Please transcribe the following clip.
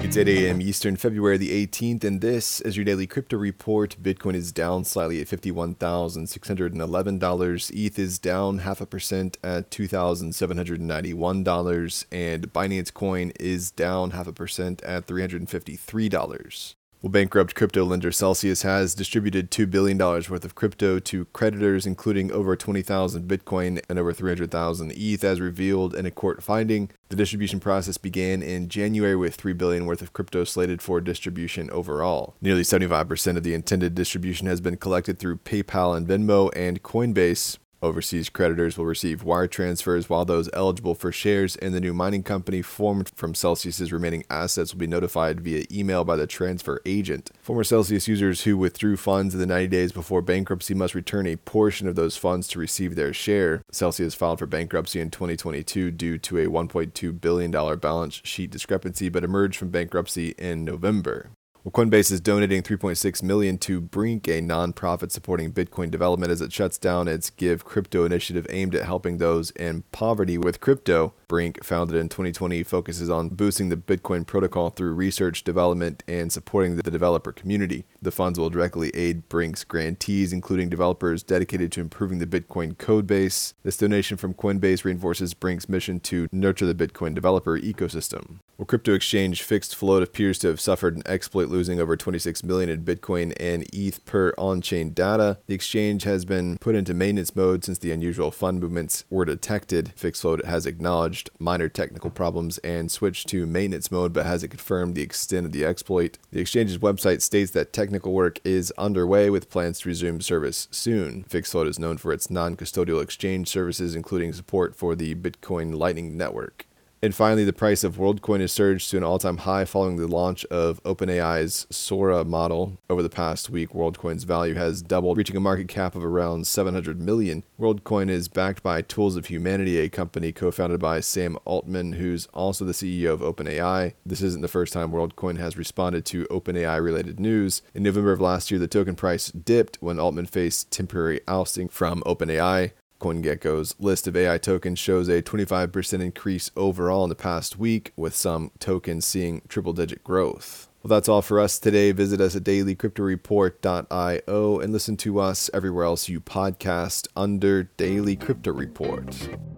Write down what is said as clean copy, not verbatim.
It's 8 a.m. Eastern, February the 18th, and this is your daily crypto report. Bitcoin is down slightly at $51,611. ETH is down 0.5% at $2,791, and Binance Coin is down 0.5% at $353. Well, bankrupt crypto lender Celsius has distributed $2 billion worth of crypto to creditors, including over 20,000 Bitcoin and over 300,000 ETH, as revealed in a court finding. The distribution process began in January with $3 billion worth of crypto slated for distribution overall. Nearly 75% of the intended distribution has been collected through PayPal and Venmo and Coinbase. Overseas creditors will receive wire transfers, while those eligible for shares in the new mining company formed from Celsius's remaining assets will be notified via email by the transfer agent. Former Celsius users who withdrew funds in the 90 days before bankruptcy must return a portion of those funds to receive their share. Celsius filed for bankruptcy in 2022 due to a $1.2 billion balance sheet discrepancy, but emerged from bankruptcy in November. Well, Coinbase is donating $3.6 million to Brink, a nonprofit supporting Bitcoin development, as it shuts down its Give Crypto initiative aimed at helping those in poverty with crypto. Brink, founded in 2020, focuses on boosting the Bitcoin protocol through research, development, and supporting the developer community. The funds will directly aid Brink's grantees, including developers dedicated to improving the Bitcoin code base. This donation from Coinbase reinforces Brink's mission to nurture the Bitcoin developer ecosystem. Well, crypto exchange Fixed Float appears to have suffered an exploit, losing over 26 million in Bitcoin and ETH per on-chain data. The exchange has been put into maintenance mode since the unusual fund movements were detected. Fixed Float has acknowledged minor technical problems and switched to maintenance mode, but hasn't confirmed the extent of the exploit. The exchange's website states that technical work is underway with plans to resume service soon. Fixed Float is known for its non-custodial exchange services, including support for the Bitcoin Lightning Network. And finally, the price of WorldCoin has surged to an all-time high following the launch of OpenAI's Sora model. Over the past week, WorldCoin's value has doubled, reaching a market cap of around 700 million. WorldCoin is backed by Tools of Humanity, a company co-founded by Sam Altman, who's also the CEO of OpenAI. This isn't the first time WorldCoin has responded to OpenAI-related news. In November of last year, the token price dipped when Altman faced temporary ousting from OpenAI. CoinGecko's list of AI tokens shows a 25% increase overall in the past week, with some tokens seeing triple-digit growth. Well, that's all for us today. Visit us at dailycryptoreport.io and listen to us everywhere else you podcast under Daily Crypto Report.